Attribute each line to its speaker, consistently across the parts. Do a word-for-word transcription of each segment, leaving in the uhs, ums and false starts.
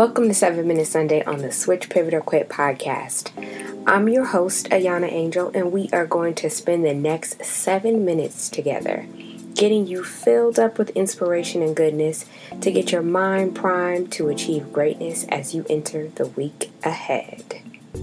Speaker 1: Welcome to seven Minute Sunday on the Switch, Pivot, or Quit podcast. I'm your host, Ayana Angel, and we are going to spend the next seven minutes together, getting you filled up with inspiration and goodness to get your mind primed to achieve greatness as you enter the week ahead.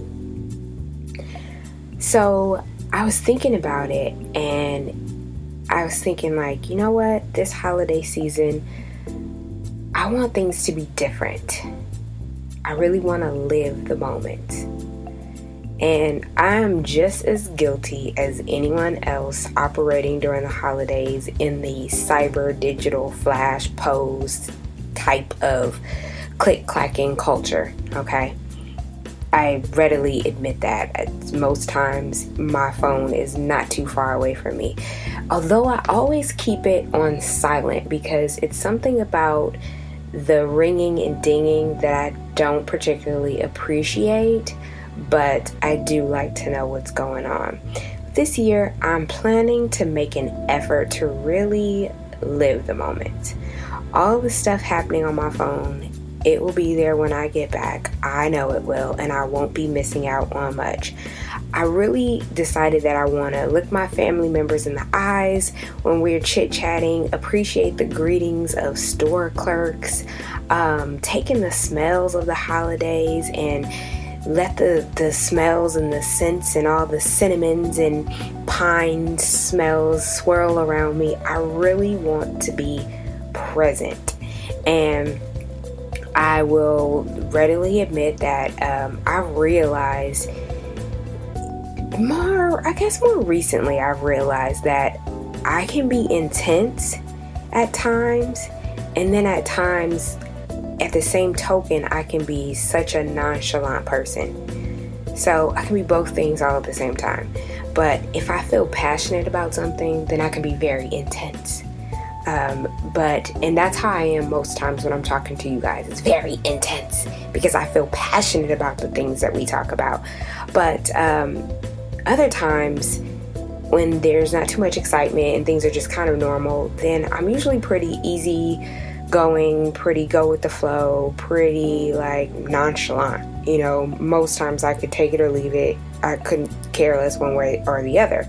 Speaker 1: So I was thinking about it, and I was thinking like, you know what, this holiday season, I want things to be different. I really want to live the moment. And I'm just as guilty as anyone else operating during the holidays in the cyber digital flash pose type of click-clacking culture, okay? I readily admit that. Most times my phone is not too far away from me. Although I always keep it on silent because it's something about the ringing and dinging that I don't particularly appreciate, but I do like to know what's going on. This year, I'm planning to make an effort to really live the moment. All the stuff happening on my phone, it will be there when I get back. I know it will, and I won't be missing out on much. I really decided that I want to look my family members in the eyes when we're chit-chatting, appreciate the greetings of store clerks, um, taking the smells of the holidays and let the, the smells and the scents and all the cinnamons and pine smells swirl around me. I really want to be present. And I will readily admit that um, I realized more, I guess more recently, I've realized that I can be intense at times, and then at times, at the same token, I can be such a nonchalant person. So I can be both things all at the same time. But if I feel passionate about something, then I can be very intense. Um, but, and that's how I am most times when I'm talking to you guys. It's very intense because I feel passionate about the things that we talk about. But, um, other times when there's not too much excitement and things are just kind of normal, then I'm usually pretty easy going, pretty go with the flow, pretty like nonchalant. You know, most times I could take it or leave it. I couldn't care less one way or the other.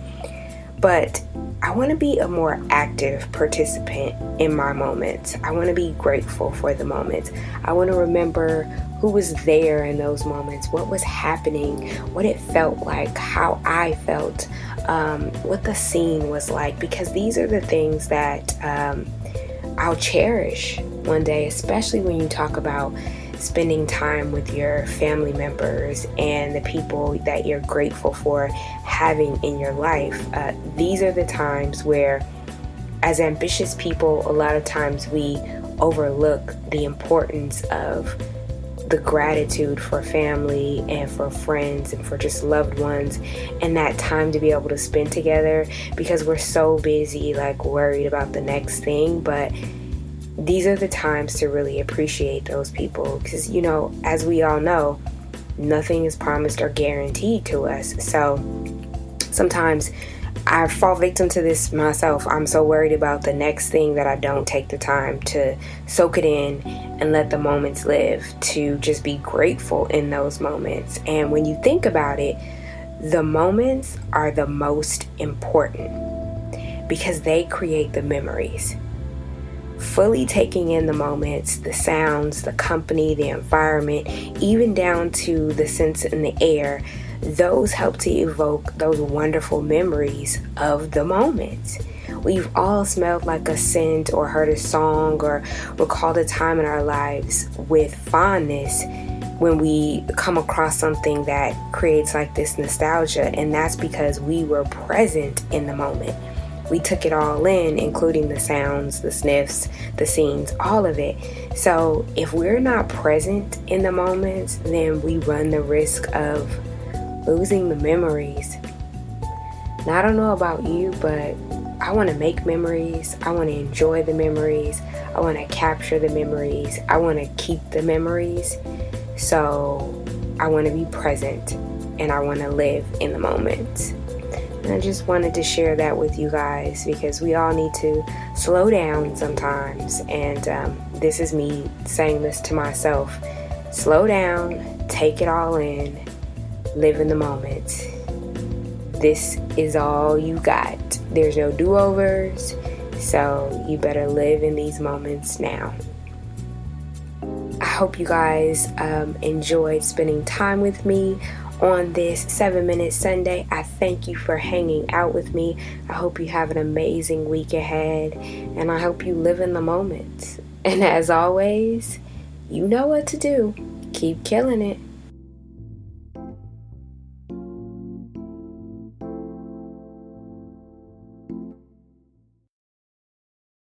Speaker 1: But I want to be a more active participant in my moments. I want to be grateful for the moments. I want to remember who was there in those moments, what was happening, what it felt like, how I felt, um, what the scene was like, because these are the things that um, I'll cherish one day, especially when you talk about spending time with your family members and the people that you're grateful for having in your life. Uh, these are the times where, as ambitious people, a lot of times we overlook the importance of the gratitude for family and for friends and for just loved ones and that time to be able to spend together because we're so busy, like worried about the next thing. But these are the times to really appreciate those people because, you know, as we all know, nothing is promised or guaranteed to us. So sometimes I fall victim to this myself. I'm so worried about the next thing that I don't take the time to soak it in and let the moments live, to just be grateful in those moments. And when you think about it, the moments are the most important because they create the memories. Fully taking in the moments, the sounds, the company, the environment, even down to the scents in the air, those help to evoke those wonderful memories of the moment. We've all smelled like a scent or heard a song or recalled a time in our lives with fondness when we come across something that creates like this nostalgia, and that's because we were present in the moment. We took it all in, including the sounds, the sniffs, the scenes, all of it. So if we're not present in the moments, then we run the risk of losing the memories. Now, I don't know about you, but I want to make memories. I want to enjoy the memories. I want to capture the memories. I want to keep the memories. So I want to be present and I want to live in the moment. And I just wanted to share that with you guys because we all need to slow down sometimes. And um, this is me saying this to myself slow down, take it all in, live in the moment. This is all you got. There's no do-overs, so you better live in these moments now. I hope you guys um, enjoyed spending time with me on this seven minute Sunday. I thank you for hanging out with me. I hope you have an amazing week ahead, and I hope you live in the moment. And as always, you know what to do. Keep killing it.